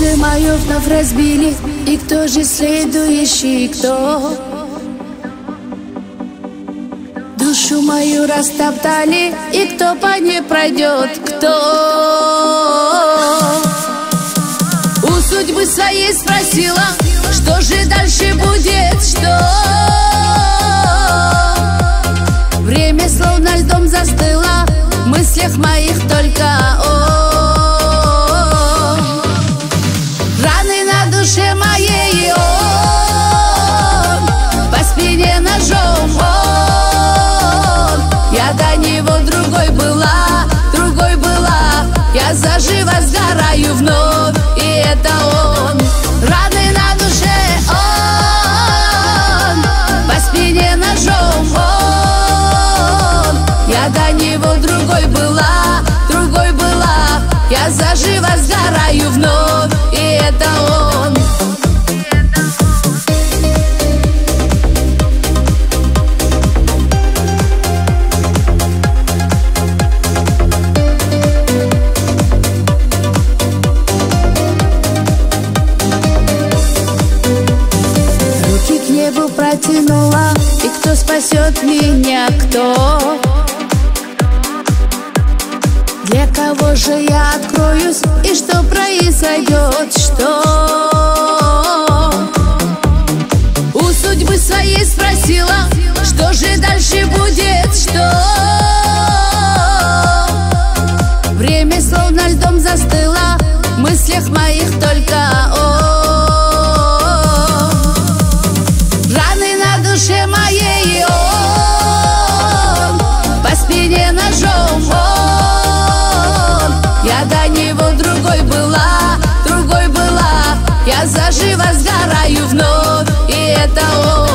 Сердце мое вновь разбили, и кто же следующий, кто? Душу мою растоптали, и кто по ней пройдет, кто? У судьбы своей спросила, что же дальше будет, что? Время словно льдом застыло, в мыслях моих только раны на душе моей, по спине ножом, я до него другой была, я заживо сгораю вновь, и это он. Раны на душе он, по спине ножом он, я до него другой была, я заживо сгораю вновь, и это он. Руки к небу протянула, и кто спасет меня, кто? Для кого же я откроюсь, и что произойдет, что? У судьбы своей спросила, что же дальше будет, что? Время словно льдом застыло, в мыслях моих только раны на душе моей он, по спине ножом он, я до него другой была, я заживо сгораю вновь, и это он.